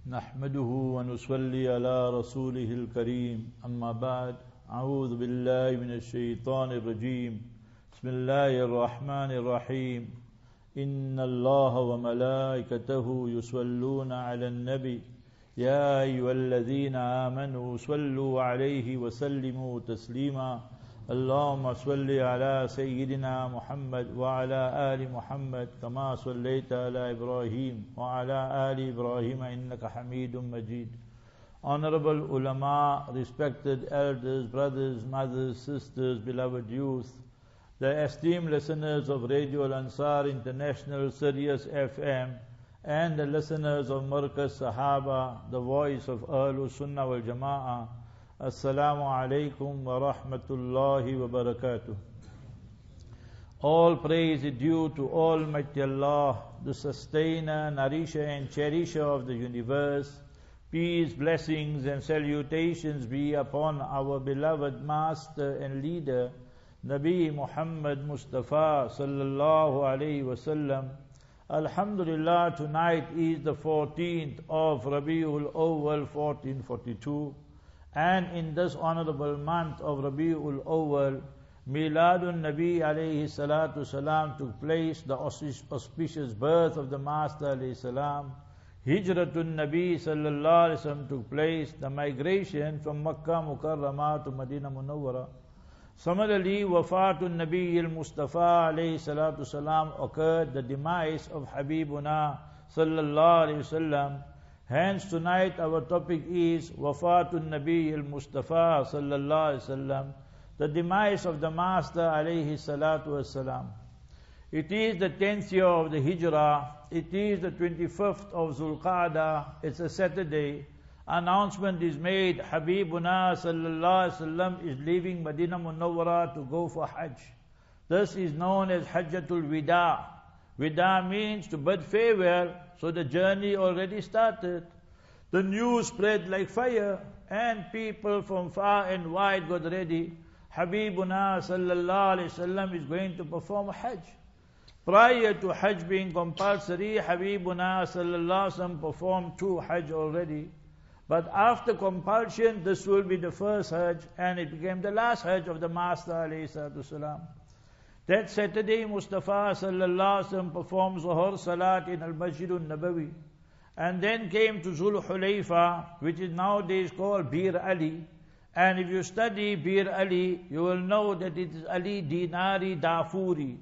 نحمده ونصلي على رسوله الكريم أما بعد أعوذ بالله من الشيطان الرجيم بسم الله الرحمن الرحيم إن الله وملائكته يصلون على النبي يا أيها الذين آمنوا صلوا عليه وسلموا تسليما اللهم صل على سيدنا محمد وعلى آل محمد كما صليت على إبراهيم وعلى آل إبراهيم إنك حميد مجيد. Honorable ulama, respected elders, brothers, mothers, sisters, beloved youth, the esteemed listeners of Radio Al-Ansar International Sirius FM and the listeners of Markaz Sahaba, the voice of Ahlul Sunnah wal Jama'ah, Assalamu alaikum wa rahmatullahi wa barakatuh. All praise is due to Almighty Allah, the sustainer, nourisher and cherisher of the universe. Peace, blessings and salutations be upon our beloved master and leader, Nabi Muhammad Mustafa sallallahu alayhi wasallam. Alhamdulillah, tonight is the 14th of Rabiul Awwal 1442. And in this honorable month of Rabiul Awwal, Miladun Nabi alayhi salatu salam took place, the auspicious birth of the Master alayhi salam. Hijratun Nabi sallallahu alayhi wasallam took place, the migration from Makkah Mukarramah to Medina Munawwara. Similarly, Wafatun Nabi al-Mustafa alayhi salatu salam occurred, the demise of Habibuna sallallahu alayhi wasallam. Hence tonight our topic is Wafatun Nabi al-Mustafa sallallahu alayhi wasallam, the demise of the Master alayhi salatu wasalam. It is the 10th year of the Hijrah. It is the 25th of Zulqa'dah. It's a Saturday. Announcement is made, Habibuna sallallahu alayhi wasallam is leaving Medina Munawwara to go for Hajj. This is known as Hajjatul Wida. Wida means to bid farewell, so the journey already started. The news spread like fire, and people from far and wide got ready. Habibuna sallallahu alayhi wasallam is going to perform Hajj. Prior to Hajj being compulsory, Habibuna sallallahu alayhi wasallam performed 2 Hajj already. But after compulsion, this will be the first Hajj, and it became the last Hajj of the Master alayhi salatu salam. That Saturday, Mustafa sallallahu alaihi wasallam performed Zuhur Salat in Al-Masjidun Nabawi, and then came to Zul Hulayfa, which is nowadays called Bir Ali. And if you study Bir Ali, you will know that it is Ali Dinari Dafuri.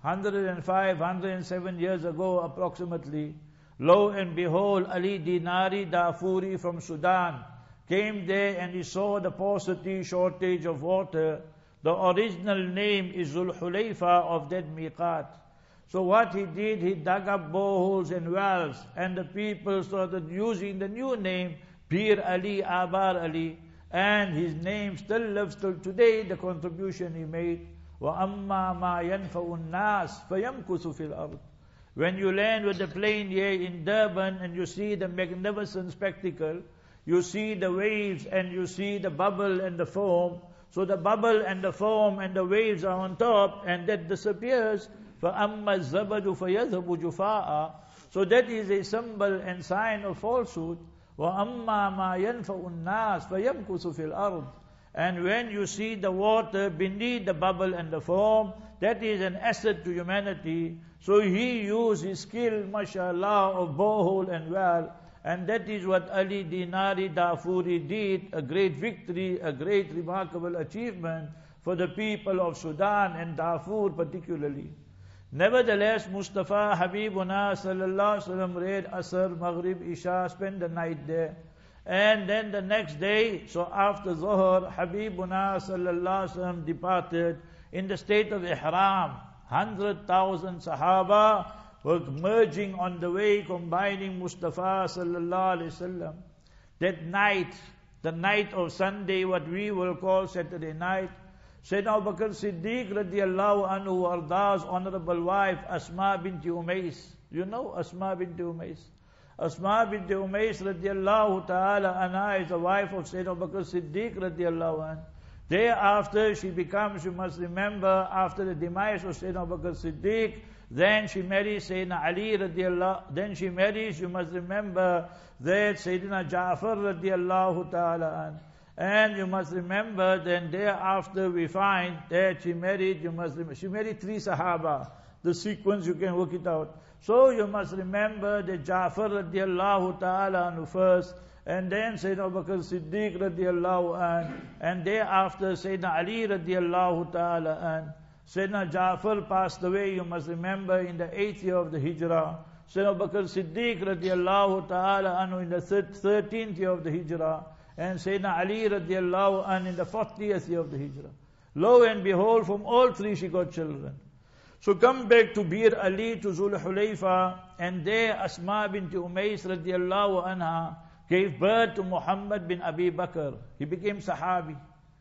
105, 107 years ago approximately, lo and behold, Ali Dinari Dafuri from Sudan came there and he saw the paucity, shortage of water. The original name is Zul Hulayfa of that miqat. So what he did, he dug up boreholes and wells, and the people started using the new name, Bir Ali, Abar Ali, and his name still lives till today, the contribution he made. وَأَمَّا مَا يَنْفَعُ النَّاسِ فَيَمْكُثُ فِي الْأَرْضِ. When you land with the plane here in Durban and you see the magnificent spectacle, you see the waves and you see the bubble and the foam. So the bubble and the foam and the waves are on top, and that disappears. فَأَمَّا الزَّبَدُ فَيَذْهَبُ جُفَاءً. So that is a symbol and sign of falsehood. وَأَمَّا مَا يَنْفَعُ النَّاسِ فَيَمْكُثُ فِي الْأَرْضِ. And when you see the water beneath the bubble and the foam, that is an asset to humanity. So he used his skill, mashallah, of borehole and well. And that is what Ali Dinari Dafuri did, a great victory, a great remarkable achievement for the people of Sudan and Darfur particularly. Nevertheless, Mustafa Habibuna sallallahu alaihi wasallam read Asr, Maghrib, Isha, spent the night there. And then the next day, so after Zuhr, Habibuna sallallahu alaihi wasallam departed in the state of Ihram. 100,000 Sahaba were merging on the way, combining Mustafa sallallahu alaihi wasallam. That night, the night of Sunday, what we will call Saturday night, Sayyidina Abu Bakr Siddiq radiyallahu anhu, Arda's honorable wife, Asma binti Umais. You know Asma binti Umais? Asma binti Umais radiyallahu ta'ala anha is the wife of Sayyidina Abu Bakr Siddiq radiyallahu anhu. Thereafter she becomes, you must remember, after the demise of Sayyidina Abu Bakr Siddiq, Then she marries Sayyidina Ali radiallahu. Then she marries, you must remember, that Sayyidina Ja'far radiallahu ta'ala an. And you must remember, then thereafter we find that she married, she married 3 Sahaba. The sequence, you can work it out. So you must remember that Ja'far radiallahu ta'ala anhu first, and then Sayyidina Abu Bakr Siddiq radiallahu an, and thereafter Sayyidina Ali radiallahu ta'ala an. Sayyidina Ja'far passed away, you must remember, in the 8th year of the Hijrah. Sayyidina Abu Bakr Siddiq radiallahu ta'ala anhu in the 13th year of the Hijrah. And Sayyidina Ali radiallahu an in the 40th year of the Hijrah. Lo and behold, from all 3 she got children. So come back to Bir Ali, to Zul Hulayfa, and there Asma bint Umays radiallahu anha gave birth to Muhammad bin Abi Bakr. He became Sahabi.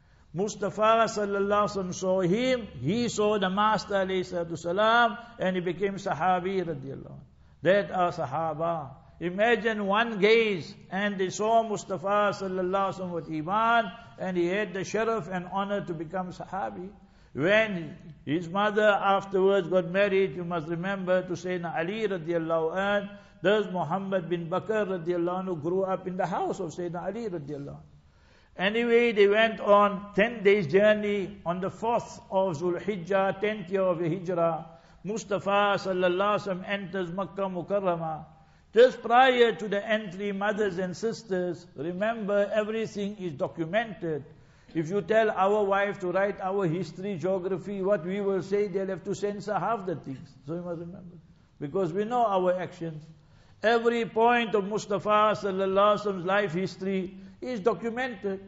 Mustafa sallallahu alaihi wasallam saw him, he saw the Master alayhi salam, and he became Sahabi radiallahu anhu. That are Sahaba. Imagine one gaze, and they saw Mustafa sallallahu alaihi wasallam with Iman, and he had the sharaf and honor to become Sahabi. When his mother afterwards got married, you must remember, to Sayyidina Ali radiallahu anhu, thus Muhammad bin Bakr radiallahu anhu grew up in the house of Sayyidina Ali radiallahu anhu. Anyway, they went on 10 days journey on the 4th of Zul Hijjah, 10th year of the Hijrah. Mustafa sallallahu alaihi wasallam enters Makkah Mukarramah. Just prior to the entry, mothers and sisters, remember everything is documented. If you tell our wife to write our history, geography, what we will say, they'll have to censor half the things. So you must remember. Because we know our actions. Every point of Mustafa sallallahu alaihi wasallam's life history is documented.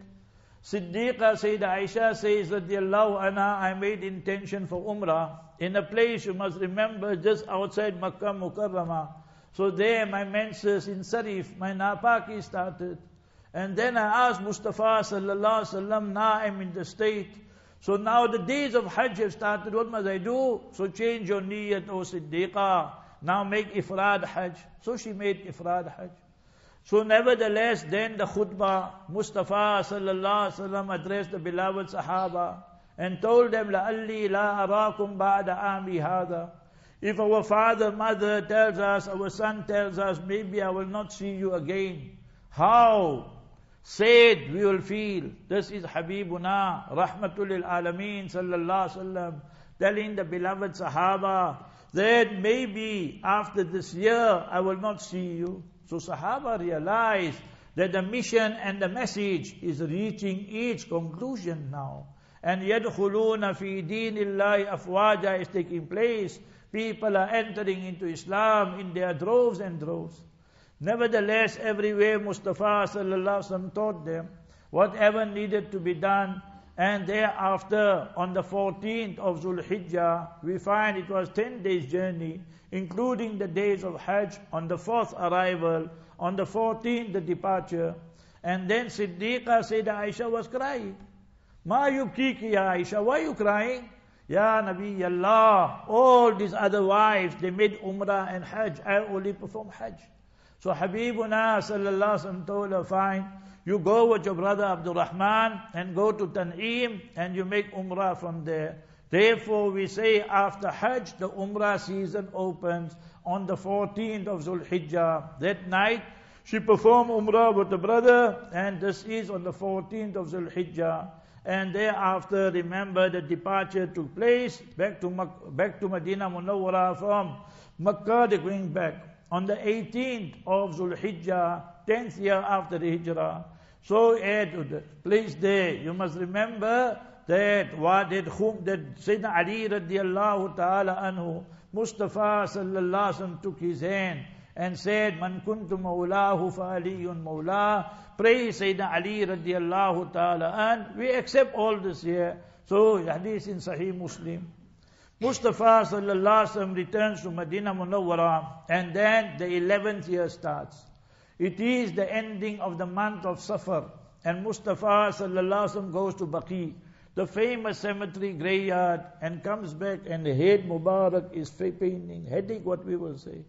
Siddiqa Sayyidah Aisha says, radiallahu anha, I made intention for Umrah in a place, you must remember, just outside Makkah Mukarramah. So there my menses in Sarif, my napaki started. And then I asked Mustafa sallallahu alaihi wasallam, now I'm in the state. So now the days of Hajj have started, what must I do? So change your niyyat, O Siddiqa. Now make Ifrad Hajj. So she made Ifrad Hajj. So nevertheless, then the khutbah, Mustafa sallallahu alaihi wasallam addressed the beloved Sahaba and told them, لَأَلِّي لَا أَرَاكُمْ بَعْدَ عَامِي هَذَا. If our father, mother tells us, our son tells us, maybe I will not see you again. How sad we will feel. This is Habibuna, Rahmatul lil Alameen, sallallahu alaihi wasallam, telling the beloved Sahaba that maybe after this year I will not see you. So Sahaba realized that the mission and the message is reaching its conclusion now. And يَدْخُلُونَ فِي دِينِ اللَّهِ أَفْوَاجًا is taking place. People are entering into Islam in their droves and droves. Nevertheless, everywhere Mustafa sallallahu alaihi wasallam taught them whatever needed to be done. And thereafter, on the 14th of Zul Hijjah, we find it was 10 days journey, including the days of Hajj, on the 4th arrival, on the 14th the departure. And then Siddiqa Sayyidah Aisha was crying. Ma yubkiki ya Aisha, why are you crying? Ya Nabi Allah, all these other wives, they made Umrah and Hajj, I only perform Hajj. So Habibuna sallallahu alaihi wasallam told her, fine, you go with your brother Abdul Rahman and go to Tan'im and you make Umrah from there. Therefore we say after Hajj, the Umrah season opens on the 14th of Zul Hijjah. That night, she performed Umrah with the brother, and this is on the 14th of Zul Hijjah. And thereafter, remember, the departure took place back to Medina Munawwara from Makkah. They're going back on the 18th of Zul Hijjah, 10th year after the Hijrah. So at the place there, you must remember that Sayyidina Ali radiallahu ta'ala anhu, Mustafa sallallahu alaihi wasallam took his hand and said, Man kuntu mawlahu fa aliyun mawla. Praise Sayyidina Ali radiallahu ta'ala an. We accept all this here. So hadith in Sahih Muslim. Mustafa sallallahu alaihi wasallam returns to Medina Munawwara, and then the 11th year starts. It is the ending of the month of Safar, and Mustafa sallallahu alaihi wasallam goes to Baqi, the famous cemetery graveyard, and comes back, and the head Mubarak is paining, headache, what we will say.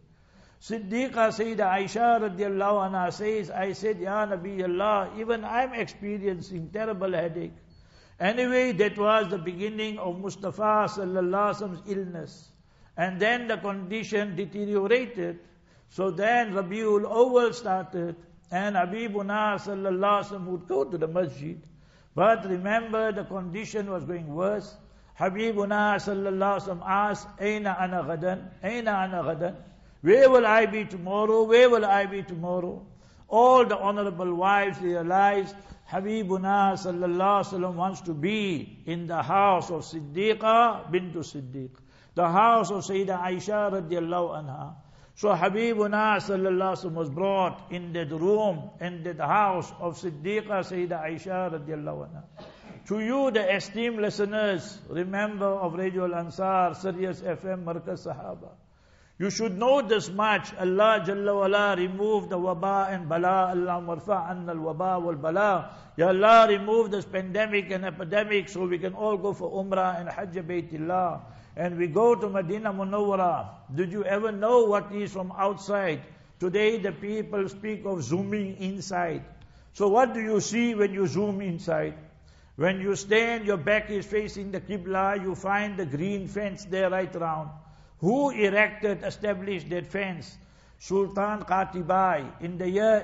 Siddiqa Sayyidah Aisha radiallahu anha says, I said, Ya Nabi Allah, even I'm experiencing terrible headache. Anyway, that was the beginning of Mustafa sallallahu alaihi wasallam's illness. And then the condition deteriorated. So then Rabiul Awwal started, and Habibuna sallallahu alaihi wasallam would go to the masjid. But remember, the condition was going worse. Habibuna sallallahu alaihi wasallam asked, Aina ana ghadan? Aina ana ghadan? Where will I be tomorrow? Where will I be tomorrow? All the honorable wives realized Habibuna sallallahu alaihi wasallam wants to be in the house of Siddiqa bintu Siddiq, the house of Sayyidah Aisha radiallahu anha. So Habibuna sallallahu alaihi wasallam was brought in that room, in that house of Siddiqa Sayyidah Aisha radiallahu anha. To you, the esteemed listeners, remember of Radio Al-Ansar, Sirius FM, Markaz Sahaba. You should know this much. Allah Jalla wala removed the waba and bala. Allah marfa anna al-waba wal bala. Ya Allah, remove this pandemic and epidemic so we can all go for Umrah and Hajj Baytillah. And we go to Medina Munawwara. Did you ever know what is from outside? Today the people speak of zooming inside. So what do you see when you zoom inside? When you stand, your back is facing the Qibla, you find the green fence there right around. Who established that fence? Sultan Qatibai in the year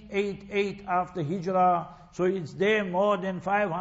888 after Hijrah. So it's there more than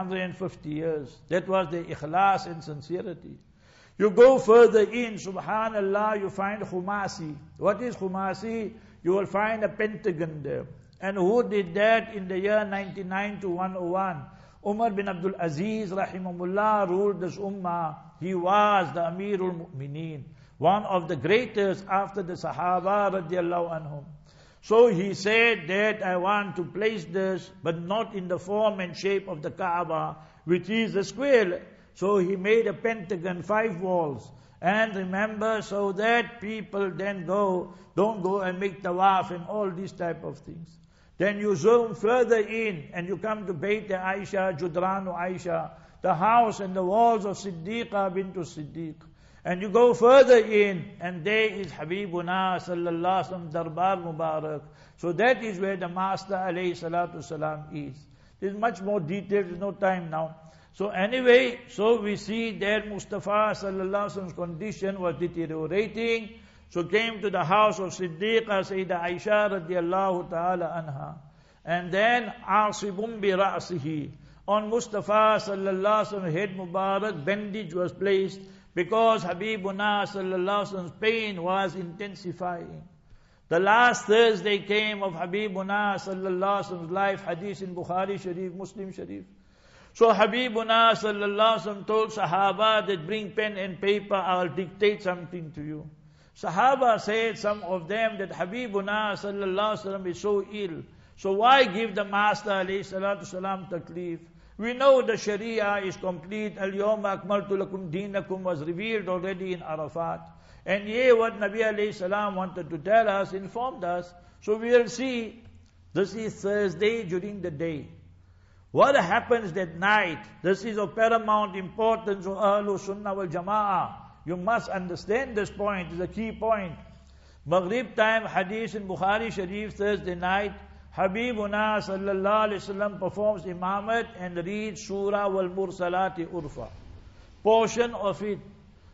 550 years. That was the ikhlas and sincerity. You go further in, subhanallah, you find Khumasi. What is Khumasi? You will find a pentagon there. And who did that in the year 99 to 101? Umar bin Abdul Aziz, rahimahullah, ruled this ummah. He was the Amirul Mu'mineen, one of the greatest after the Sahaba radiallahu anhum. So he said that I want to place this, but not in the form and shape of the Kaaba, which is a square. So he made a pentagon, 5 walls. And remember, so that people then don't go and make tawaf and all these type of things. Then you zoom further in and you come to Bayt Aisha, Judranu Aisha, the house and the walls of Siddiqa bintu Siddiq. And you go further in and there is Habibuna sallallahu alaihi wasallam Darbar Mubarak. So that is where the Master alayhi salatu salam is. There's much more detail, there's no time now. So anyway, so we see that Mustafa sallallahu alaihi wasallam's condition was deteriorating. So came to the house of Siddiqa Sayyidah Aisha radiallahu ta'ala anha. And then Asibum bi ra'sihi. On Mustafa sallallahu alaihi wasallam's head Mubarak, bandage was placed because Habibuna sallallahu alaihi wasallam's pain was intensifying. The last Thursday came of Habibuna sallallahu alaihi wasallam's life, hadith in Bukhari Sharif, Muslim Sharif. So Habibuna sallallahu alaihi wasallam told Sahaba that bring pen and paper, I'll dictate something to you. Sahaba said, some of them, that Habibuna sallallahu alaihi wasallam is so ill. So why give the Master alayhi salatu salam taklif? We know the Sharia is complete. Al-Yawma akmaltu lakum deenakum was revealed already in Arafat. And here what Nabi alayhi salam wanted to tell us, informed us. So we will see, this is Thursday during the day. What happens that night? This is of paramount importance of Ahlul Sunnah wal Jama'ah. You must understand this point, it's a key point. Maghrib time, hadith in Bukhari Sharif, Thursday night, Habibuna sallallahu alaihi wasallam performs imamat and reads Surah wal Mursalati Urfa. Portion of it,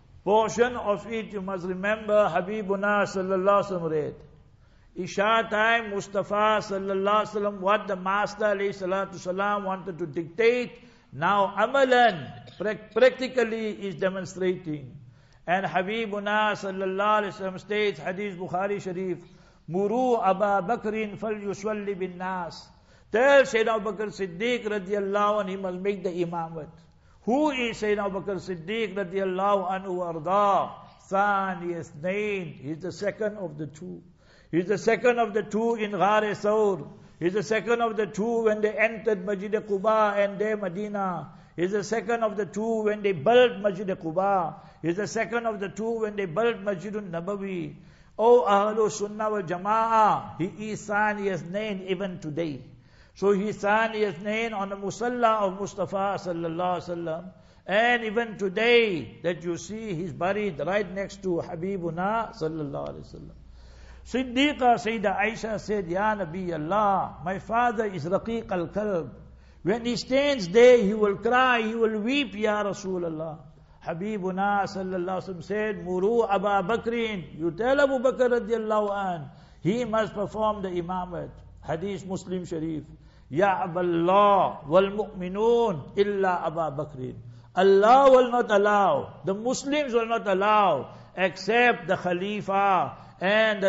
you must remember Habibuna sallallahu alaihi wasallam read. Isha time, Mustafa sallallahu alaihi wasallam, what the Master alayhi salatu salam wanted to dictate, now amalan, practically is demonstrating. And Habibuna sallallahu alaihi wasallam states, hadith Bukhari Sharif, Muru Aba Bakrin fal yuswalli bin nas. Tell Sayyidina Abu Bakr Siddiq radiallahu anhu, he must make the imamat. Who is Sayyidina Abu Bakr Siddiq radiallahu anhu arda? Thani Ithnain. He is the second of the two. He is the second of the two in Ghar Thawr. He is the second of the two when they entered Masjid Quba and there Medina. He is the second of the two when they built Masjid Quba. He is the second of the two when they built Masjidun Nabawi. O Ahlul Sunnah wal Jama'ah, he is Thani Ithnain even today. So he is Thani Ithnain on the Musalla of Mustafa sallallahu alaihi wasallam. And even today that you see, he's buried right next to Habibuna sallallahu alaihi wasallam. Siddiqa Sayyidah Aisha said, Ya Nabi Allah, my father is Raqiq al-Qalb. When he stands there, he will cry, he will weep, Ya Rasulullah. Habibuna sallallahu alaihi wasallam said, Muru Abu Bakrin, you tell Abu Bakr radiallahu an, he must perform the imamat. Hadith Muslim Sharif. Ya Aballah wal mu'minun illa Abu Bakrin. Allah will not allow, the Muslims will not allow, except the Khalifa and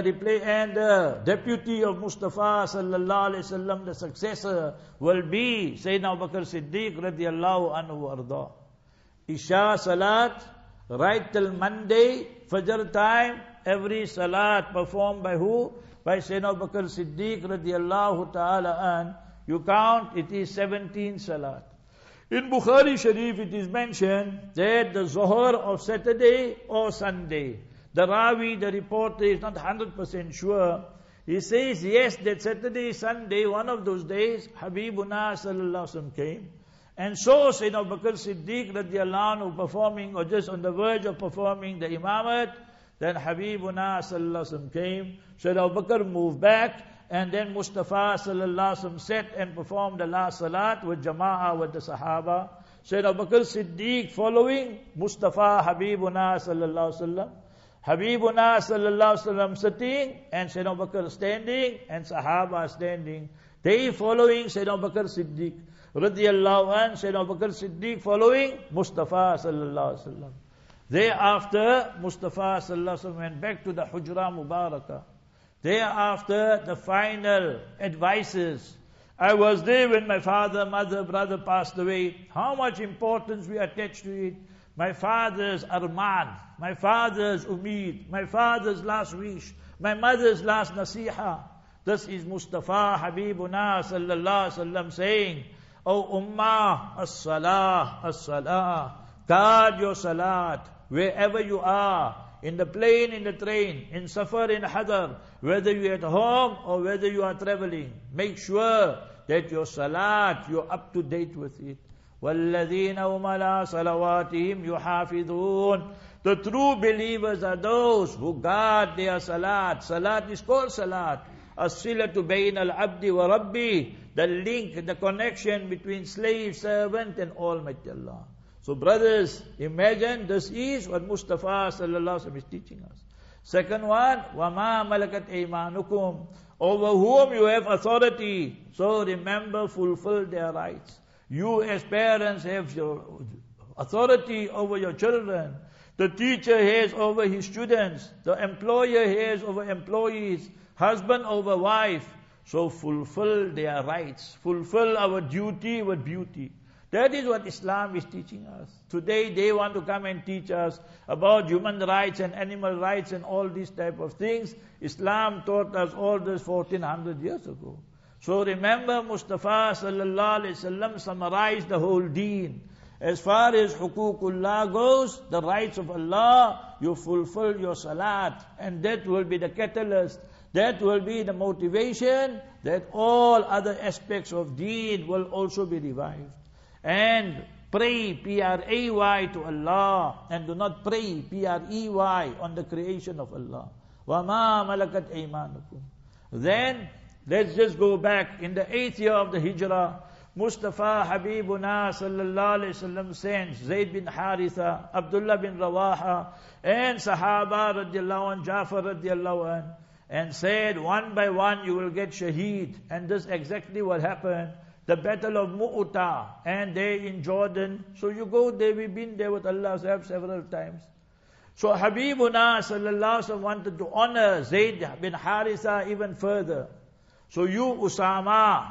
the deputy of Mustafa sallallahu alaihi wasallam, the successor will be Sayyidina Abu Bakr Siddiq radiyallahu anhu arda. Isha Salat, right till Monday, Fajr time, every Salat performed by who? By Sayyidina Abu Bakr Siddiq radiyallahu ta'ala an. You count, it is 17 Salat. In Bukhari Sharif it is mentioned that the Zohar of Saturday or Sunday, the Rawi, the reporter is not 100% sure. He says, yes, that Saturday, Sunday, one of those days, Habibuna sallallahu alaihi wasallam came. And so Sayyidina Abu Bakr Siddiq radiallahu anhu performing or just on the verge of performing the imamat, then Habibuna sallallahu alaihi wasallam came. Sayyidina Abu Bakr moved back, and then Mustafa sallallahu alaihi wasallam sat and performed the last salat with Jama'ah, with the Sahaba. Sayyidina Abu Bakr Siddiq following Mustafa Habibuna sallallahu alaihi wasallam. Habibuna sallallahu alaihi wasallam sitting, and Sayyidina Abu Bakr standing, and Sahaba standing. They following Sayyidina Abu Bakr Siddiq radiyallahu anh, Sayyidina Abu Bakr Siddiq following Mustafa sallallahu alaihi wasallam. Thereafter, Mustafa sallallahu alaihi wasallam went back to the Hujra Mubarakah. Thereafter, the final advices. I was there when my father, mother, brother passed away. How much importance we attach to it. My father's arman, my father's umeed, my father's last wish, my mother's last nasiha. This is Mustafa Habibuna sallallahu alaihi wasallam saying, O Ummah, as-salah, as-salah. Guard your salat, wherever you are, in the plane, in the train, in safar, in hadar, whether you're at home or whether you are traveling. Make sure that your salat, you're up to date with it. وَالَّذِينَ هُمْ عَلَىٰ صَلَوَاتِهِمْ يُحَافِظُونَ. The true believers are those who guard their salat. Salat is called salat. As-silatu bayna al-abdi wa rabbi. The link, the connection between slave, servant and Almighty Allah. So brothers, imagine this is what Mustafa sallallahu alaihi wasallam is teaching us. Second one, وَمَا مَلَكَتْ أَيْمَانُكُمْ. Over whom you have authority. So remember, fulfill their rights. You as parents have your authority over your children. The teacher has over his students. The employer has over employees. Husband over wife. So fulfill their rights. Fulfill our duty with beauty. That is what Islam is teaching us. Today they want to come and teach us about human rights and animal rights and all these type of things. Islam taught us all this 1400 years ago. So remember, Mustafa sallallahu alaihi wasallam summarized the whole deen. As far as huququllah goes, the rights of Allah, you fulfill your salat, and that will be the catalyst. That will be the motivation that all other aspects of deen will also be revived. And pray, P-R-A-Y, to Allah, and do not pray, P-R-E-Y, on the creation of Allah. وَمَا مَلَكَتْ أَيْمَانُكُمْ. Then, let's just go back. In the 8th year of the Hijrah, Mustafa Habibuna sallallahu alayhi wasallam sends Zayd bin Haritha, Abdullah bin Rawaha, and Sahaba radiallahu anh, Jafar radiallahu anh, and said, one by one you will get shaheed. And this exactly what happened. The battle of Mu'ta, and they in Jordan. So you go there, we've been there with Allah several times. So Habibuna sallallahu alaihi wasallam wanted to honor Zayd bin Haritha even further. So you Usama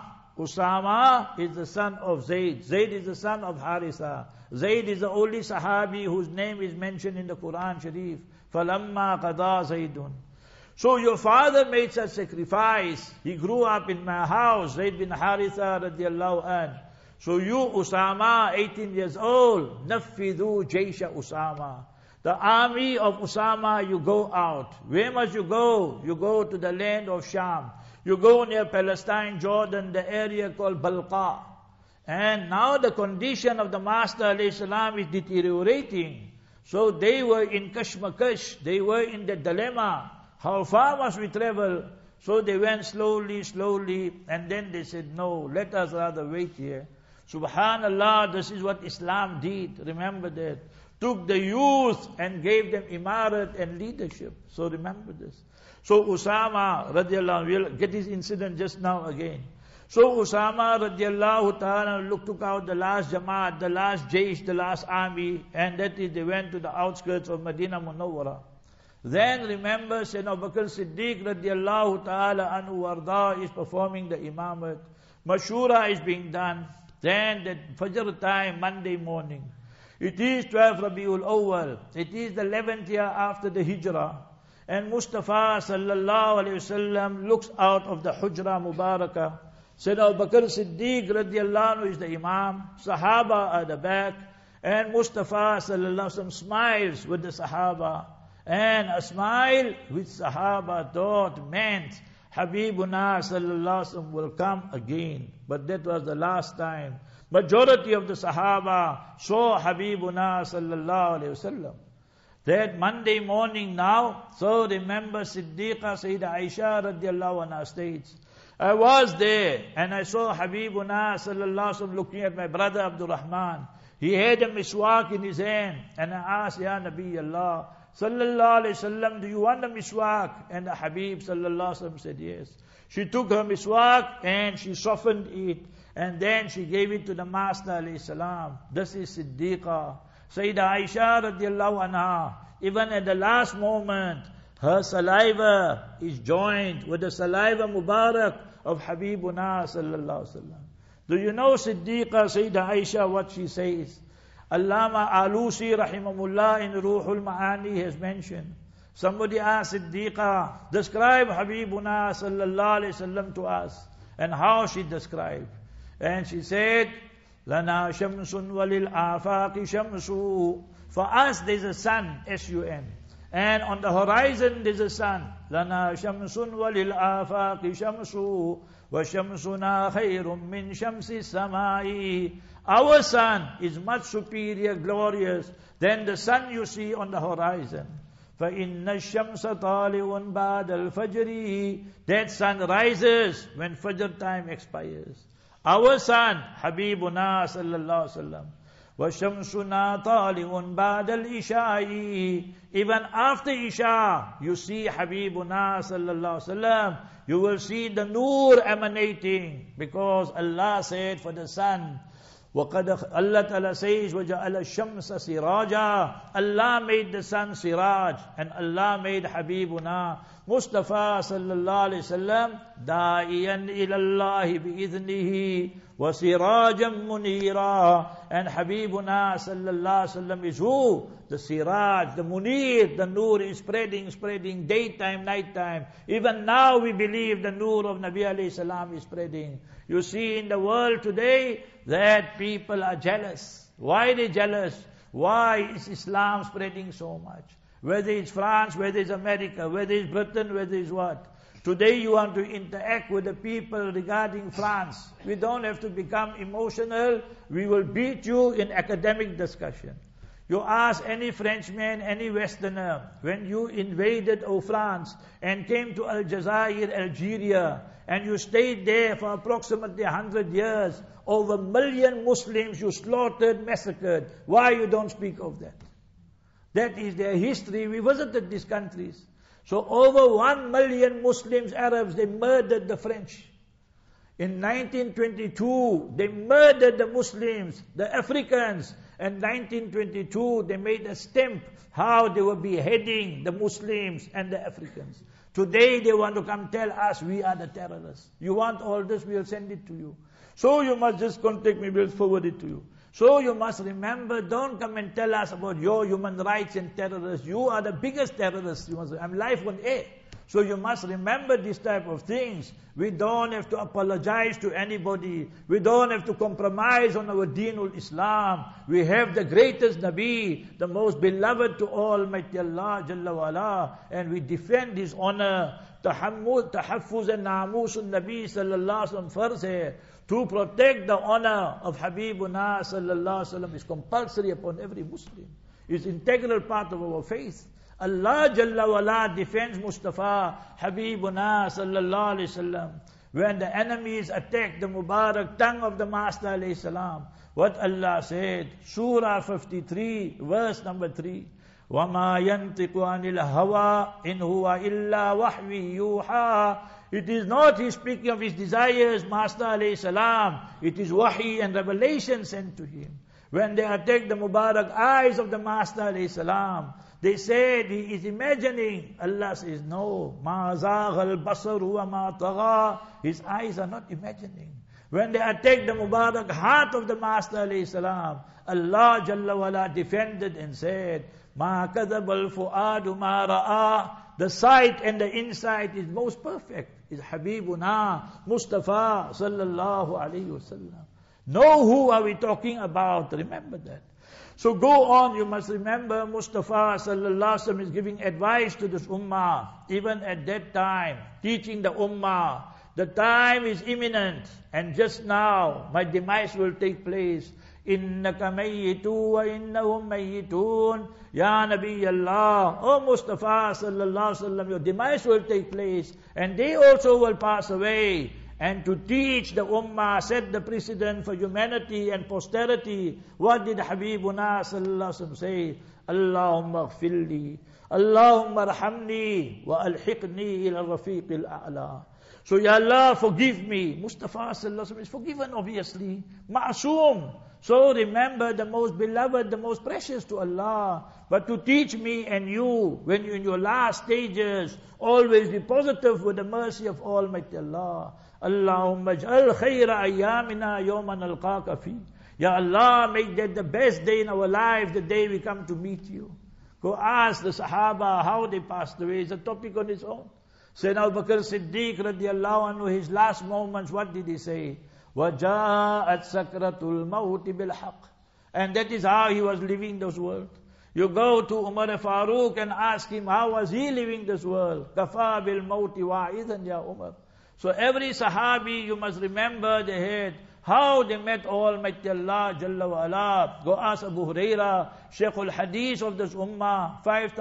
is the son of Zayd. Zayd is the son of Haritha. Zayd is the only Sahabi whose name is mentioned in the Quran Sharif. فَلَمَّا قَضَى زَيْدٌ. So your father made such sacrifice. He grew up in my house, Zayd bin Haritha radiallahu anh. So you, Usama, 18 years old, نَفِّذُوا جَيْشَ Usama. The army of Usama, you go out. Where must you go? You go to the land of Sham. You go near Palestine, Jordan, the area called Balqa. And now the condition of the Master alayhi salam is deteriorating. So they were in Kashmakash. They were in the dilemma. How far must we travel? So they went slowly, and then they said, no, let us rather wait here. Subhanallah, this is what Islam did. Remember that. took the youth and gave them imarat and leadership. So remember this. So Usama radiallahu anhu, we'll get his incident just now again. So Usama radiallahu ta'ala took out the last Jamaat, the last Jaish, the last army, and that is they went to the outskirts of Medina Munawwara. Then remember Sayyidina Abu Bakr Siddiq radiallahu ta'ala anhu warda is performing the imamat. Mashura is being done. Then the Fajr time, Monday morning. It is 12 Rabiul Awwal. It is the 11th year after the Hijrah. And Mustafa sallallahu alayhi wasallam looks out of the Hujra Mubarakah. Sayyidina Abu Bakr Siddiq radiallahu anhu is the Imam. Sahaba are the back. And Mustafa sallallahu alayhi wasallam smiles with the Sahaba. And a smile which Sahaba thought meant Habibuna sallallahu alayhi wasallam will come again. But that was the last time. Majority of the Sahaba saw Habibuna sallallahu alayhi wasallam. That Monday morning now, so remember Siddiqa Sayyidah Aisha radiallahu anha states, I was there and I saw Habibuna sallallahu alayhi wasallam looking at my brother Abdul Rahman. He had a miswak in his hand and I asked, Ya Nabi Allah sallallahu alayhi wasallam, do you want a miswak? And the Habib sallallahu alayhi wasallam said yes. She took her miswak and she softened it and then she gave it to the Master alayhi salam. This is Siddiqa. Sayyidah Aisha radiallahu anha, even at the last moment, her saliva is joined with the saliva Mubarak of Habibuna sallallahu alaihi wasallam. Do you know Siddiqa Sayyidah Aisha what she says? Allama Alusi rahimahullah in Ruhul Ma'ani has mentioned. Somebody asked Siddiqa, describe Habibuna sallallahu alaihi wasallam to us, and how she described. And she said, Lana shamsun walil afaqi shamsu. For us there's a sun, S-U-N. And on the horizon there's a sun. Lana shamsun walil afaqi shamsu. Wa shamsuna khairum min shamsi samai. Our sun is much superior, glorious than the sun you see on the horizon. فَإِنَّ الشَّمْسَ طَالِعٌ بَعْدَ الْفَجْرِ. That sun rises when Fajr time expires. Our son, Habibuna sallallahu alaihi wasallam. وَشَمْسُنَا طَالِعٌ بَعْدَ الْإِشَاءِ. Even after Isha, you see Habibuna sallallahu alaihi wasallam. You will see the nur emanating, because Allah said for the sun, وَقَدْ Allah Ta'ala says, وَجَعَلَ الشَّمْسَ سِرَاجًا. Allah made the sun siraj, and Allah made Habibuna Mustafa sallallahu alayhi wasallam da'iyan ilallahi bi'idhnihi wa sirajan munira. And Habibuna sallallahu alayhi wasallam is who? The siraj, the munir, the nur is spreading, daytime, nighttime. Even now we believe the nur of Nabi alayhi salam is spreading. You see in the world today that people are jealous. Why are they jealous? Why is Islam spreading so much? Whether it's France, whether it's America, whether it's Britain, whether it's what. Today you want to interact with the people regarding France. We don't have to become emotional. We will beat you in academic discussion. You ask any Frenchman, any Westerner, when you invaded France and came to Aljazair, Algeria, and you stayed there for approximately 100 years, over a million Muslims you slaughtered, massacred. Why you don't speak of that? That is their history. We visited these countries. So over 1 million Muslims, Arabs, they murdered the French. In 1922, they murdered the Muslims, the Africans. In 1922, they made a stamp how they were beheading the Muslims and the Africans. Today they want to come tell us we are the terrorists. You want all this, we'll send it to you. So you must just contact me, we'll forward it to you. So you must remember, don't come and tell us about your human rights and terrorists. You are the biggest terrorists. I'm life on air. So you must remember these type of things. We don't have to apologize to anybody. We don't have to compromise on our Deenul Islam. We have the greatest Nabi, the most beloved to Almighty Allah Jalla wa Ala, and we defend His honor. Tahaffuz and Naamusun Nabi sallallahu alaihi wasallam farz hai. To protect the honor of Habibuna sallallahu alaihi wasallam is compulsory upon every Muslim. It's integral part of our faith. Allah Jalla wa Ala defends Mustafa Habibuna sallallahu alaihi wasallam. when the enemies attacked the Mubarak tongue of the Master alayhi salam, what Allah said, Surah 53, verse number 3, وَمَا يَنْتِقُ عَنِ الْهَوَىٰ إِنْ هُوَ إِلَّا وَحْيٌ يُوحَىٰ. It is not he speaking of his desires, Master alayhi salam. It is wahi and revelation sent to him. When they attacked the Mubarak eyes of the Master alayhi salam, they said he is imagining. Allah says, no. مَا زَاغَ الْبَصَرُ وَمَا طَغَىٰ. His eyes are not imagining. When they attacked the Mubarak heart of the Master alayhi salam, Allah Jalla wala defended and said, مَا كَذَبَ الْفُؤَادُ مَا رَآ. The sight and the insight is most perfect. Is Habibuna Mustafa sallallahu alayhi wasallam. Know who are we talking about? Remember that. So go on, you must remember Mustafa sallallahu alayhi wasallam is giving advice to this ummah. Even at that time, teaching the ummah. The time is imminent. And just now, my demise will take place. إِنَّكَ مَيِّتُ وَإِنَّهُمْ مَيِّتُونَ. Ya Nabi Allah, O Mustafa sallallahu alaihi wasallam, your demise will take place, and they also will pass away. And to teach the ummah, set the precedent for humanity and posterity. What did Habibuna sallallahu alaihi wasallam say? Allahumma ghfirli, Allahumma rahamni, wa alhiqni ila rafiq al-a'la. So Ya Allah, forgive me. Mustafa sallallahu alaihi wasallam is forgiven, obviously. Ma'asum. So remember the most beloved, the most precious to Allah. But to teach me and you, when you're in your last stages, always be positive with the mercy of Almighty Allah. Allahumma ij'al khayra ayyamina yawman alqaka fi. Ya Allah, make that the best day in our life, the day we come to meet you. Go ask the Sahaba how they passed away. It's a topic on its own. Sayyidina Abu Bakr Siddiq radiallahu anhu, his last moments, what did he say? وَجَاءَتْ سَكْرَةُ الْمَوْتِ بِالْحَقِّ. And that is how he was living this world. You go to Umar Farooq and ask him, how was he living this world? كَفَى بِالْمَوْتِ وَاعِذًا يَا Umar. So every Sahabi, you must remember the head, how they met Almighty Allah Jalla wa Ala. Go ask Abu Huraira, Shaykh al-Hadith of this Ummah,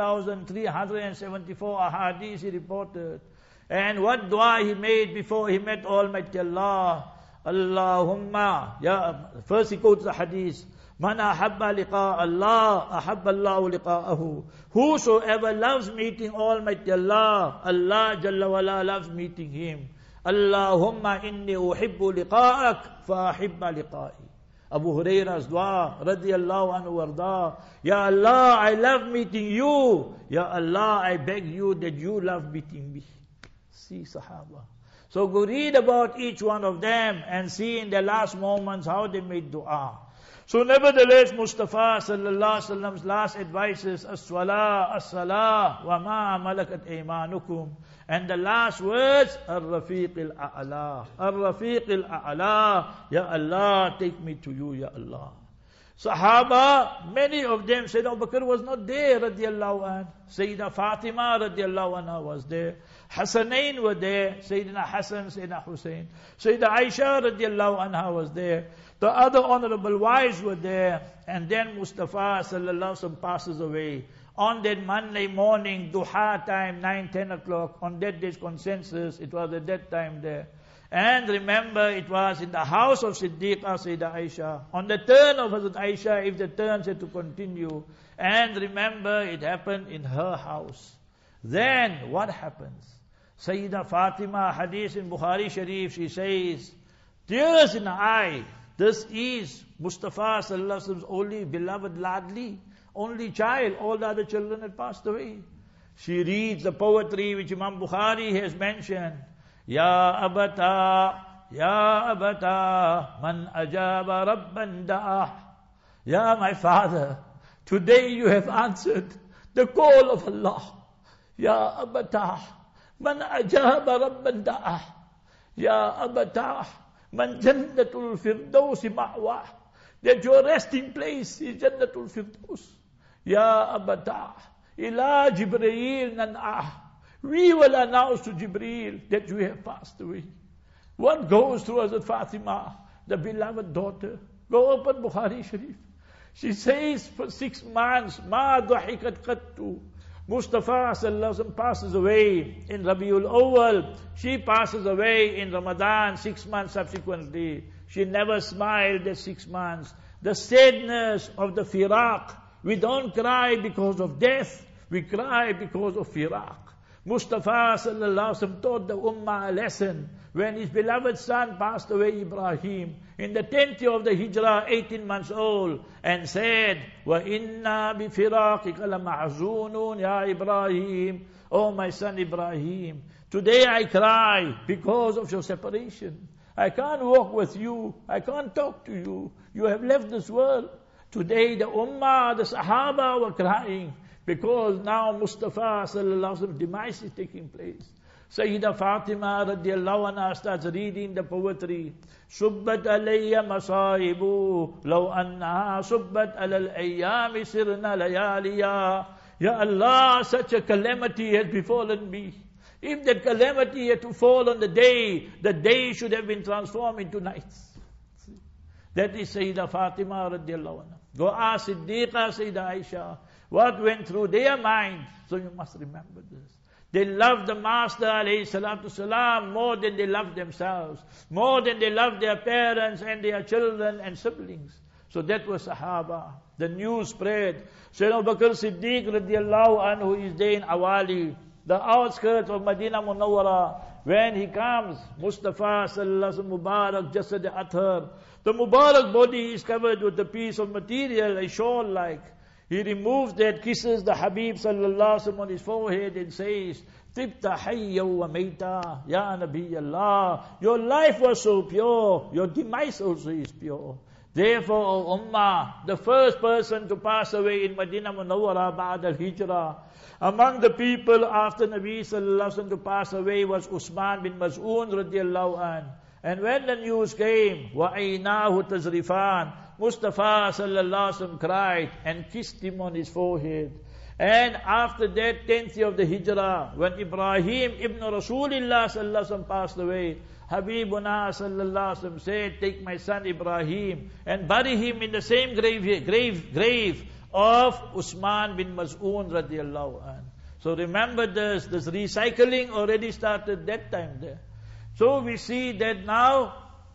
5,374 ahadith he reported. And what dua he made before he met Almighty Allah. Allahumma, first he quotes the hadith, Man ahabba liqa Allah, ahabba Allahu liqa'ahu. Whosoever loves meeting Almighty Allah, Allah Jalla wala loves meeting him. Allahumma inni uhibbu liqa'ak, fa ahibba liqa'i. Abu Huraira's dua, radiyallahu anhu warda. Ya Allah, I love meeting you. Ya Allah, I beg you that you love meeting me. See Sahaba. So go read about each one of them and see in their last moments how they made dua. So nevertheless, Mustafa sallallahu alaihi wasallam's last advice is as-salah, as-salah, wa ma malakat aymanukum. And the last words, ar-rafiq al-a'la, ar-rafiq al-a'la. Ya Allah, take me to you, Ya Allah. Sahaba, many of them, Sayyidina Abu Bakr was not there, radiallahu anhu. Sayyidina Fatima, radiallahu anha, was there. Hassanain were there, Sayyidina Hassan, Sayyidina Hussein. Sayyidina Aisha, radiallahu anha, was there. The other honorable wives were there. And then Mustafa, sallallahu alaihi wasallam, passes away. On that Monday morning, duha time, 9-10 o'clock, on that day's consensus, it was at that time there. And remember, it was in the house of Siddiqa Sayyidah Aisha. On the turn of Hazrat Aisha, if the turns had to continue. And remember, it happened in her house. Then, what happens? Sayyidah Fatima, hadith in Bukhari Sharif, she says, tears in her eye. This is Mustafa sallallahu alaihi wasallam's only beloved ladli, only child. All the other children had passed away. She reads the poetry which Imam Bukhari has mentioned. Ya abata, man ajaba rabban da'ah. Ya my father, today you have answered the call of Allah. Ya abata, man ajaba rabban da'ah. Ya abata, man jannatul firdausi ma'wah. That your resting place is jannatul firdaus. Ya abata, ila Jibreel nan'ah. We will announce to Jibreel that you have passed away. What goes to Hazrat Fatima, the beloved daughter? Go open Bukhari Sharif. She says for 6 months, Ma dhahikat qattu, Mustafa sallallahu alaihi wasallam passes away in Rabiul Awwal. She passes away in Ramadan 6 months subsequently. She never smiled at 6 months. The sadness of the firaq. We don't cry because of death. We cry because of firaq. Mustafa sallallahu alaihi wasallam taught the ummah a lesson when his beloved son passed away, Ibrahim, in the 10th year of the Hijrah, 18 months old, and said, وَإِنَّا بِفِرَاقِكَ لَمَعْزُونُونَ يَا Ibrahim. Oh my son Ibrahim, today I cry because of your separation. I can't walk with you. I can't talk to you. You have left this world. Today the ummah, the sahaba were crying because now Mustafa sallallahu alaihi wasallam demise is taking place. Sayyidah Fatima radiallahu anha starts reading the poetry. Subbat alayya masaibu law anna subbat alal ayyami sirna layaliya. Ya Allah, such a calamity has befallen me. If that calamity had to fall on the day should have been transformed into nights. That is Sayyidah Fatima radiallahu anha. Go ask Siddiqa, Sayyidah Aisha, what went through their mind. So you must remember this. They loved the Master alayhi salatu salam more than they loved themselves, more than they loved their parents and their children and siblings. So that was Sahaba. The news spread. Sayyidina Abu Bakr Siddiq radiallahu anhu is there in Awali, the outskirts of Medina Munawwara. When he comes, Mustafa sallallahu alaihi wasallam Mubarak Jasad Athar, the Mubarak body is covered with a piece of material, a shawl like. He removes that, kisses the Habib sallallahu alaihi wasallam on his forehead and says, Tibta hayya wa mayta, Ya Nabi Allah. Your life was so pure, your demise also is pure. Therefore, O Ummah, the first person to pass away in Medina Munawwara ba'd al-Hijrah, among the people after Nabi sallallahu alaihi wasallam to pass away was Usman bin Maz'un radiallahu anhu. And when the news came, وَعَيْنَاهُ تَزْرِفَانِ, Mustafa sallallahu alaihi wasallam cried and kissed him on his forehead. And after that 10th year of the Hijrah, when Ibrahim ibn Rasulullah sallallahu alaihi wasallam passed away, Habibuna sallallahu alaihi wasallam said, take my son Ibrahim and bury him in the same grave of Usman bin Maz'un radiallahu anhu. So remember this recycling already started that time there. So we see that now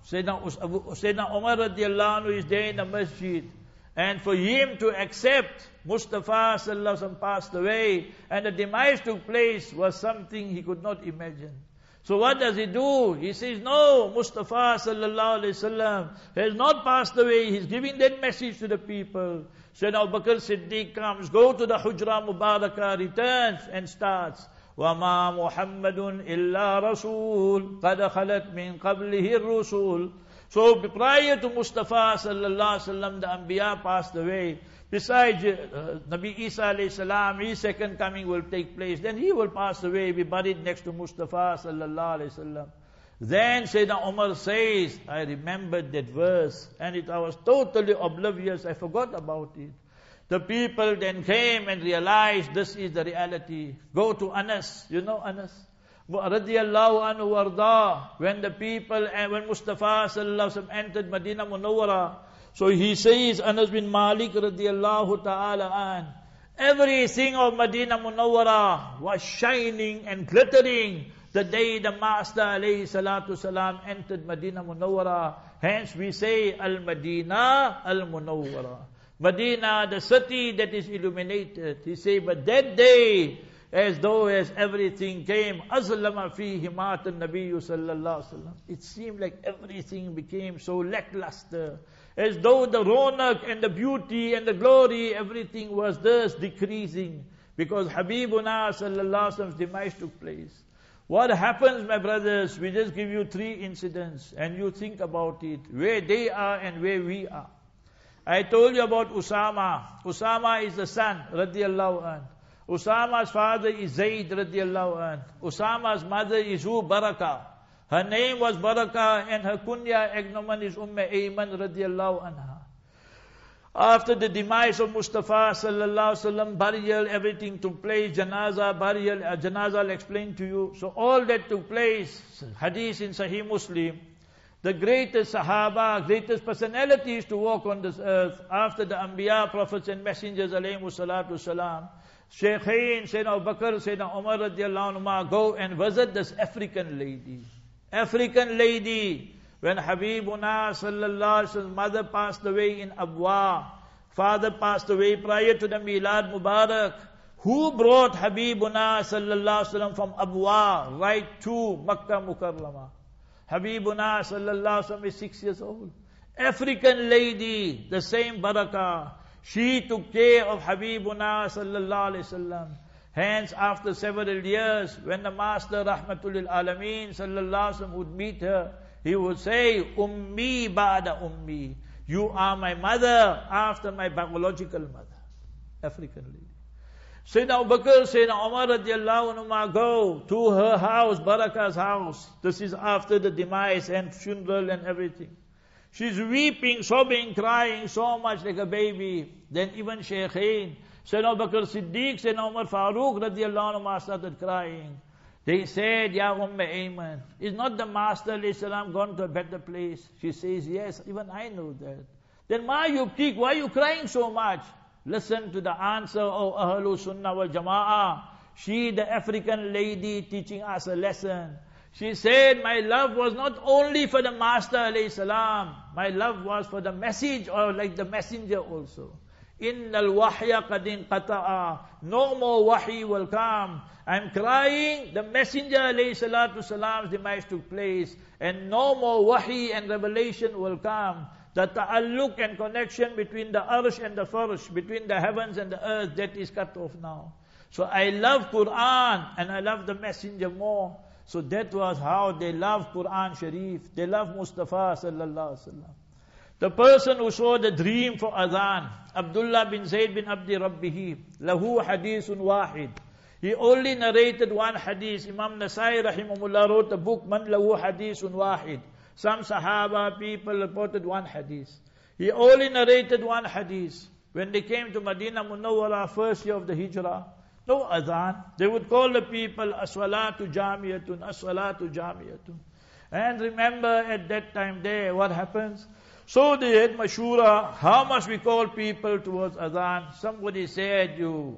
Sayyidina Umar radiallahu anhu is there in the masjid. And for him to accept Mustafa sallallahu alaihi wasallam passed away and the demise took place was something he could not imagine. So what does he do? He says, no, Mustafa sallallahu alaihi wasallam has not passed away. He's giving that message to the people. Sayyidina Abu Bakr Siddiq comes, go to the Hujra Mubarakah, returns and starts. وَمَا مُحَمَّدٌ إِلَّا رَسُولٌ قَدْ خَلَتْ مِنْ قَبْلِهِ الرُّسُولُ. So prior to Mustafa sallallahu alaihi wasallam, the Anbiya passed away. Besides Nabi Isa alayhi salam, his second coming will take place. Then he will pass away, be buried next to Mustafa sallallahu alaihi wasallam. Then Sayyidina Umar says, I remembered that verse and I was totally oblivious. I forgot about it. The people then came and realized this is the reality. Go to Anas. You know Anas? Radiallahu anhu warda. When the people and when Mustafa sallallahu alaihi wasallam entered Medina Munawwara, so he says, Anas bin Malik radiallahu ta'ala an, everything of Medina Munawwara was shining and glittering the day the Master alayhi salatu salam entered Medina Munawwara. Hence we say Al-Madinah Al-Munawwara. Medina, the city that is illuminated. He said, but that day, as everything came, azlama fihi matan Nabiyyu sallallahu alaihi wasallam. It seemed like everything became so lackluster. As though the ronak and the beauty and the glory, everything was thus decreasing. Because Habibuna sallallahu alaihi wasallam's demise took place. What happens, my brothers? We just give you 3 incidents and you think about it. Where they are and where we are. I told you about Usama. Usama is the son, radiallahu anhu. Usama's father is Zayd, radiallahu anhu. Usama's mother is who? Barakah. Her name was Barakah and her kunya agnomen is Ayman, radiallahu anha. After the demise of Mustafa sallallahu alaihi wasallam, burial, everything took place, janaza, burial, janaza I'll explain to you. So all that took place, hadith in Sahih Muslim, the greatest Sahaba, greatest personalities to walk on this earth after the Anbiya, prophets and messengers alayhimu salatu salam. Shaykhain, Sayyidina Abu Bakr, Sayyidina Umar radiallahu anhu, go and visit this African lady. African lady. When Habibuna sallallahu alaihi wasallam's mother passed away in Abwa, father passed away prior to the Milad Mubarak, who brought Habibuna sallallahu alaihi wasallam from Abwa right to Makkah Mukarramah? Habibuna sallallahu alaihi wasallam is 6 years old. African lady, the same barakah. She took care of Habibuna sallallahu alaihi wasallam. Hence, after several years, when the Master Rahmatul lil Alameen sallallahu alaihi wasallam would meet her, he would say, Ummi ba'da ummi. You are my mother after my biological mother. African lady. Sayyidina Abu Bakr, Sayyidina Umar radiallahu anhu go to her house, Barakah's house. This is after the demise and funeral and everything. She's weeping, sobbing, crying so much like a baby. Then even Shaykhain, Sayyidina Abu Bakr Siddiq, Sayyidina Umar Farooq radiallahu anhu started crying. They said, Ya Ayman, is not the Master alayhi salam gone to a better place? She says, yes, even I know that. Then why are you crying so much? Listen to the answer of Ahlul Sunnah wal Jama'ah. She, the African lady, teaching us a lesson. She said, my love was not only for the Master alayhi salam, my love was for the message, or like the messenger also. Innal wahya qad inqata'a. No more wahi will come. I'm crying, the Messenger alayhi salatu salam's demise took place, and no more wahi and revelation will come. The ta'alluq and connection between the arsh and the farsh, between the heavens and the earth, that is cut off now. So I love Quran and I love the Messenger more. So that was how they loved Quran Sharif. They loved Mustafa sallallahu alaihi wasallam. The person who saw the dream for Adhan, Abdullah bin Zayd bin Abdi Rabbihi, lahu hadithun wahid. He only narrated one hadith. Imam Nasai rahimahullah wrote a book, Man lahu hadithun wahid. Some Sahaba people reported one hadith. He only narrated one hadith. When they came to Madinah Munawwara, first year of the Hijrah, no Adhan. They would call the people, As-salatu jamiyatun, As-salatu jamiyatun. And remember at that time there, what happens? So they had mashura, how much we call people towards Adhan. Somebody said you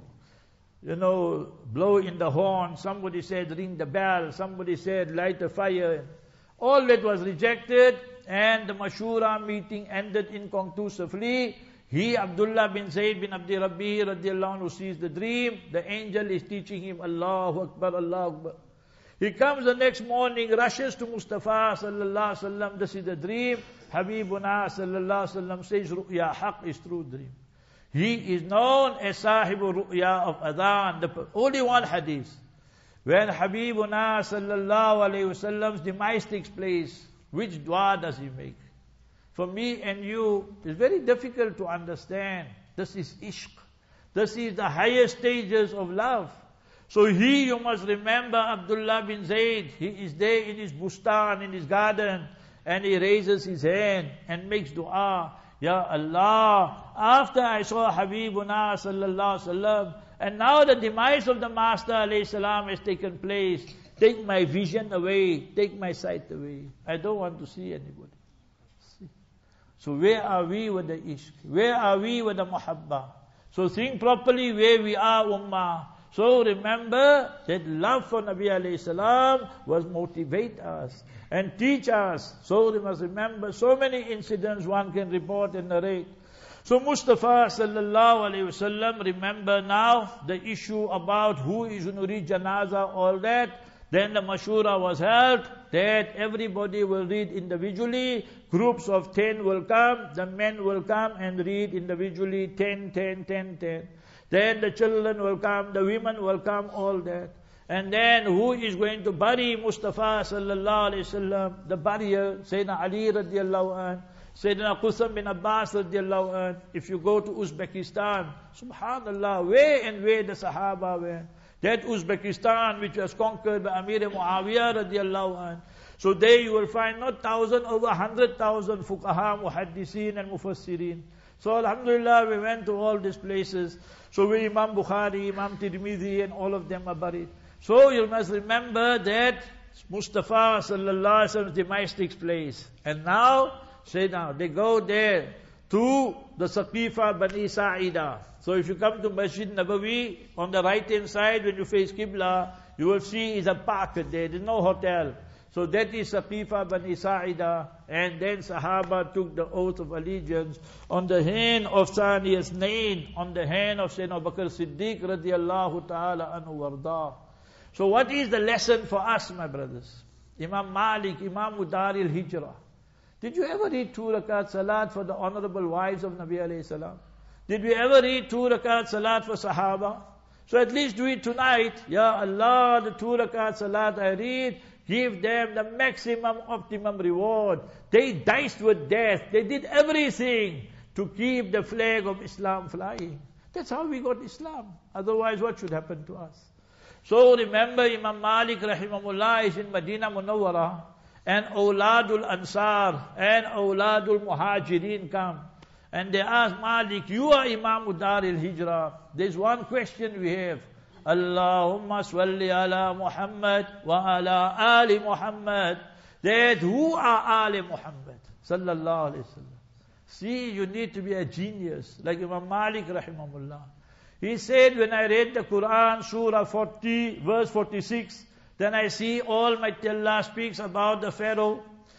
blow in the horn. Somebody said ring the bell. Somebody said light a fire. All that was rejected, and the mashura meeting ended inconclusively. He, Abdullah bin Zayd bin Abdi Rabbi radiallahu anhu, sees the dream. The angel is teaching him Allahu Akbar, Allahu Akbar. He comes the next morning, rushes to Mustafa sallallahu alaihi wasallam. This is the dream. Habibuna sallallahu alaihi wasallam says ru'ya haq is true dream. He is known as Sahibu Ru'ya of Adhan. The only one hadith. When Habibuna sallallahu alaihi wasallam's demise takes place, which dua does he make? For me and you, it's very difficult to understand. This is ishq. This is the highest stages of love. So you must remember Abdullah bin Zayd. He is there in his bustan, in his garden, and he raises his hand and makes dua. Ya Allah, after I saw Habibuna sallallahu alaihi wasallam, and now the demise of the Master alayhi salam has taken place, take my vision away, take my sight away. I don't want to see anybody. So where are we with the ishq? Where are we with the muhabba? So think properly where we are, ummah. So remember that love for Nabi alayhi salam was motivate us and teach us. So we must remember so many incidents one can report and narrate. So Mustafa sallallahu alayhi wasallam, remember now the issue about who is going to read janazah, all that. Then the mashura was held that everybody will read individually. Groups of 10 will come. The men will come and read individually 10, 10, 10, 10. Then the children will come, the women will come, all that. And then who is going to bury Mustafa sallallahu alayhi wasallam? The burial, Sayyidina Ali radiallahu anh, Sayyidina Qusam bin Abbas radiallahu anh. If you go to Uzbekistan, subhanallah, where and where the Sahaba were. That Uzbekistan which was conquered by Amir Muawiyah radiallahu anh. So there you will find not 1,000, over 100,000 fuqaha, muhaddiseen and mufassirin. So alhamdulillah, we went to all these places. So where Imam Bukhari, Imam Tirmidhi and all of them are buried. So you must remember that Mustafa sallallahu alaihi wasallam's demise takes place. And now, say now, they go there to the Saqifa Bani Sa'ida. So if you come to Masjid Nabawi, on the right hand side when you face Qibla, you will see is a park there, there's no hotel. So that is Saqifa Bani Sa'ida, and then Sahaba took the oath of allegiance on the hand of Thani Isnain, on the hand of Sayyidina Abu Bakr Siddiq radiallahu ta'ala anhu warda. So what is the lesson for us, my brothers? Imam Malik, Imam Daril Hijrah. Did you ever read 2 rakat salat for the honorable wives of Nabi alayhi salam? Did we ever read 2 rakat salat for Sahaba? So at least do it tonight. Ya Allah, the 2 rakat salat I read, give them the maximum optimum reward. They diced with death. They did everything to keep the flag of Islam flying. That's how we got Islam. Otherwise, what should happen to us? So remember, Imam Malik rahimahullah is in Medina Munawwara, and Awladul Ansar and Awladul Muhajirin come. And they ask Malik, you are Imam Daril Hijrah. There's one question we have. Allahumma swalli ala Muhammad wa ala ali Muhammad. That who are Ali Muhammad? Sallallahu alayhi wa sallam. See, you need to be a genius, like Imam Malik rahimahullah. He said, when I read the Quran, Surah 40, verse 46, then I see Almighty Allah speaks about the Pharaoh.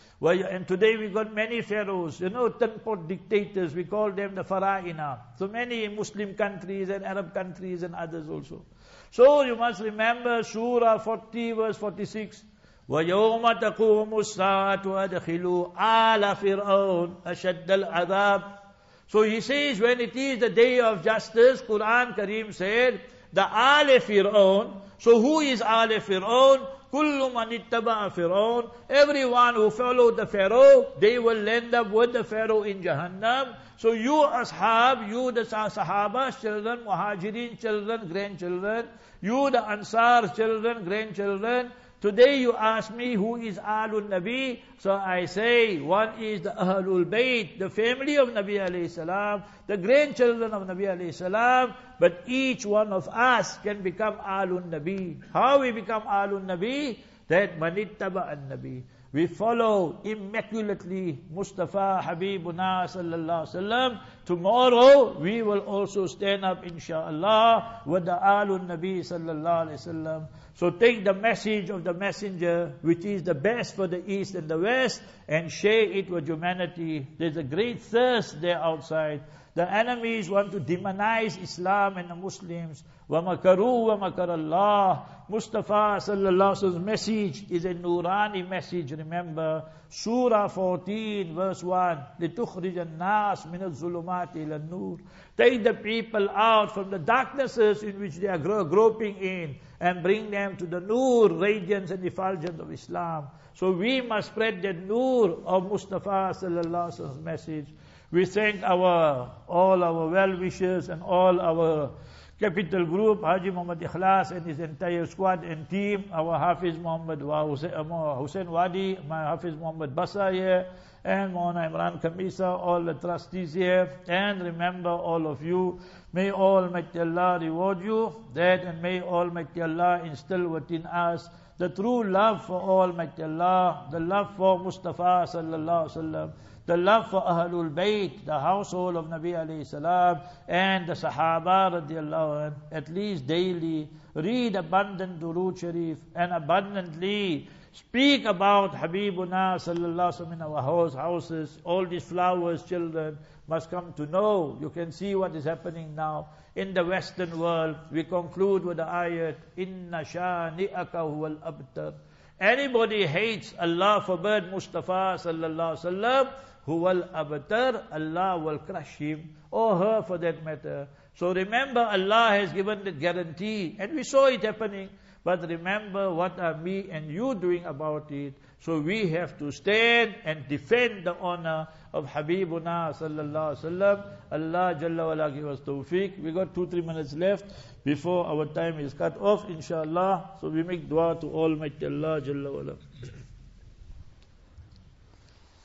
And today we got many pharaohs, ten-pot dictators, we call them the Fara'ina. So many Muslim countries and Arab countries and others also. So you must remember Surah 40 verse 46. وَيَوْمَ تَقُومُ السَّاعَةُ أَدْخِلُوا آلَ فِرْعَوْنَ أَشَدَّ الْعَذَابِ. So he says, when it is the day of justice, Quran Kareem said, the Ale Fir'aun. So who is Ale Fir'aun? Kullu man ittaba Fir'aun. Everyone who followed the Pharaoh, they will end up with the Pharaoh in Jahannam. So you ashab, you the Sahaba, children, Muhajirin, children, grandchildren, you the Ansar, children, grandchildren. Today you ask me who is Ahlul Nabi. So I say, one is the Ahlul Bayt, the family of Nabi alayhi salam, the grandchildren of Nabi alayhi salam. But each one of us can become Ahlul Nabi. How we become Ahlul Nabi? That manittaba an-Nabi. We follow immaculately Mustafa Habibuna sallallahu alaihi wasallam. Tomorrow we will also stand up inshaAllah with the Ahlul Nabi sallallahu alaihi wasallam. So take the message of the messenger, which is the best for the East and the West, and share it with humanity. There's a great thirst there outside. The enemies want to demonize Islam and the Muslims. وَمَكَرُوا وَمَكَرَ اللَّهِ. Mustafa sallallahu alaihi wasallam's message is a Nurani message. Remember, Surah 14 verse 1. لِتُخْرِجَ النَّاسِ مِنَ الظُّلُمَاتِ إِلَى النُّورِ. Take the people out from the darknesses in which they are groping in, and bring them to the Nur, radiance and effulgence of Islam. So we must spread the Nur of Mustafa sallallahu alaihi wasallam's message. We thank all our well-wishers and all our capital group, Haji Muhammad Ikhlas and his entire squad and team, our Hafiz Muhammad Hussein Wadi, my Hafiz Muhammad Basa here, and Maulana Imran Kamisa, all the trustees here. And remember all of you, may Almighty Allah reward you, and may Almighty Allah instill within us the true love for Almighty Allah, the love for Mustafa sallallahu alaihi wasallam, the love for Ahlul Bayt, the household of Nabi alayhi salam, and the Sahaba radiallahu anh. At least daily, read abundant Durood Sharif, and abundantly speak about Habibuna sallallahu alaihi wasallam in our houses. All these flowers, children, must come to know. You can see what is happening now in the Western world. We conclude with the ayat, Inna shani'aka huwal abtar. Anybody hates, Allah forbid, Mustafa sallallahu alaihi wasallam, huwal abtar, Allah will crush him, or her for that matter. So remember, Allah has given the guarantee, and we saw it happening. But remember, what are me and you doing about it? So we have to stand and defend the honor of Habibuna sallallahu alaihi wasallam. Allah Jalla wala give us tawfiq. We got 2-3 minutes left before our time is cut off, inshallah. So we make dua to Almighty Allah Jalla wala.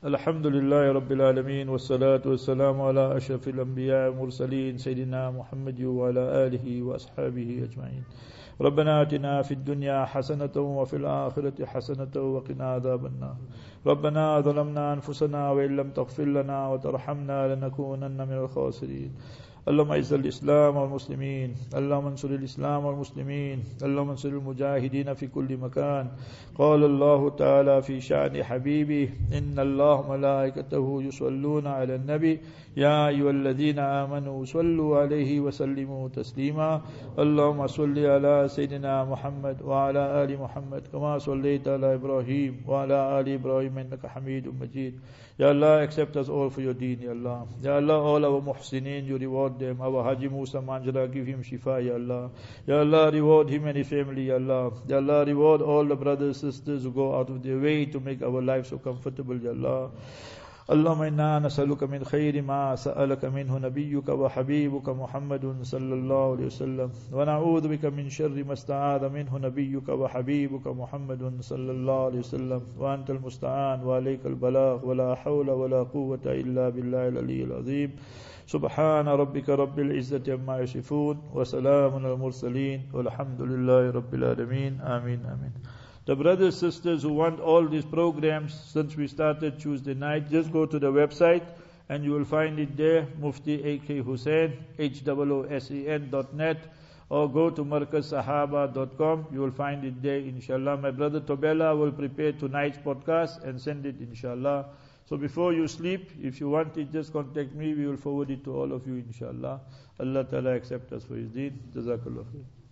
Alhamdulillah Rabbil Alameen, wassalatu wassalamu ala ashrafil anbiya wa mursaleen, Sayyidina Muhammad wa ala alihi wa ashabihi ajma'in. ربنا آتنا في الدنيا حسنة وفي الآخرة حسنة وقنا عذاب النار. ربنا ظلمنا أنفسنا وإن لم تغفر لنا وترحمنا لنكونن من الخاسرين. اللهم اعز الإسلام والمسلمين، اللهم انصر الإسلام والمسلمين، اللهم انصر المجاهدين في كل مكان. قال الله تعالى في شأن حبيبه: إن الله وملائكته يصلون على النبي يا أيها الذين آمنوا صلوا عليه وسلموا تسليما. اللهم صل على سيدنا محمد وعلى آل محمد كما صليت على إبراهيم وعلى آل إبراهيم إنك حميد مجيد. Ya Allah, accept us all for your deen, Ya Allah. Ya Allah, all our muhsineen, you reward them. Our Haji Musa Manjara, give him shifa, Ya Allah. Ya Allah, reward him and his family, Ya Allah. Ya Allah, reward all the brothers, sisters who go out of their way to make our lives so comfortable, Ya Allah. اللهم إنا نسألك من خير ما سألك منه نبيك وحبيبك محمد صلى الله عليه وسلم، ونعوذ بك من شر ما استعاذ منه نبيك وحبيبك محمد صلى الله عليه وسلم، وأنت المستعان وعليك البلاغ، ولا حول ولا قوة إلا بالله العلي العظيم. سبحان ربك رب العزة عما يصفون وسلام على المرسلين والحمد لله رب العالمين. آمين آمين. The brothers, sisters who want all these programs since we started Tuesday night, just go to the website and you will find it there, Mufti A.K. Hussain, HOOSEN.net, or go to markazsahaba.com, you will find it there, inshallah. My brother Tobela will prepare tonight's podcast and send it, inshallah. So before you sleep, if you want it, just contact me, we will forward it to all of you, inshallah. Allah Ta'ala accept us for His deen. Jazakallah khair.